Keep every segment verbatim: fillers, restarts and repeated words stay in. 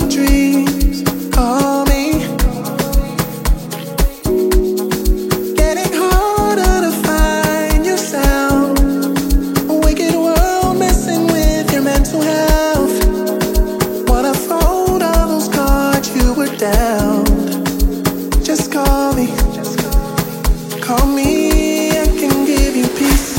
dreams. Call me. Getting harder to find your sound. A wicked world messing with your mental health. Wanna fold all those cards you were down. Just call me. Call me, I can give you peace.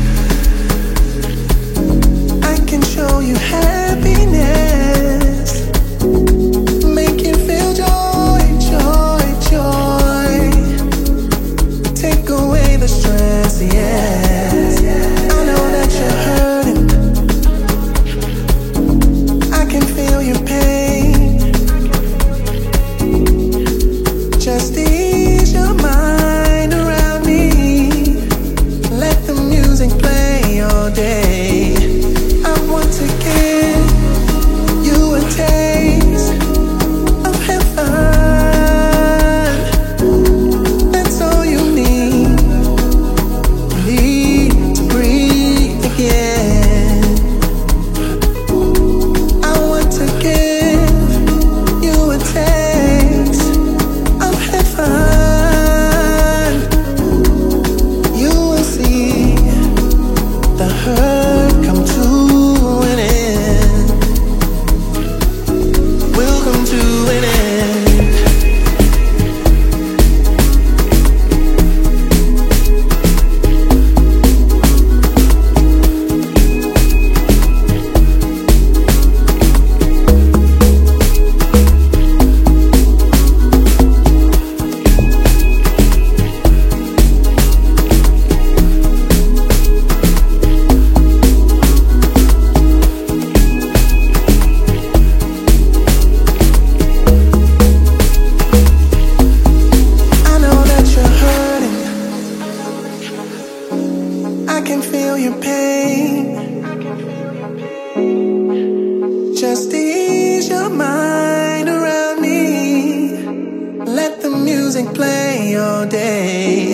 I can show you happiness. Make you feel joy, joy, joy. Take away the stress, yeah. I know that you're hurting. I can feel your pain. Just ease your mind around me. Let the music play all day. I want to give you a taste of heaven. That's all you need. Need to breathe again. I want to give you a taste of heaven. You will see the hurt come to an end. Will come to an end. I know that you're hurting. I can feel your pain. Just ease your mind around me. Let the music play all day.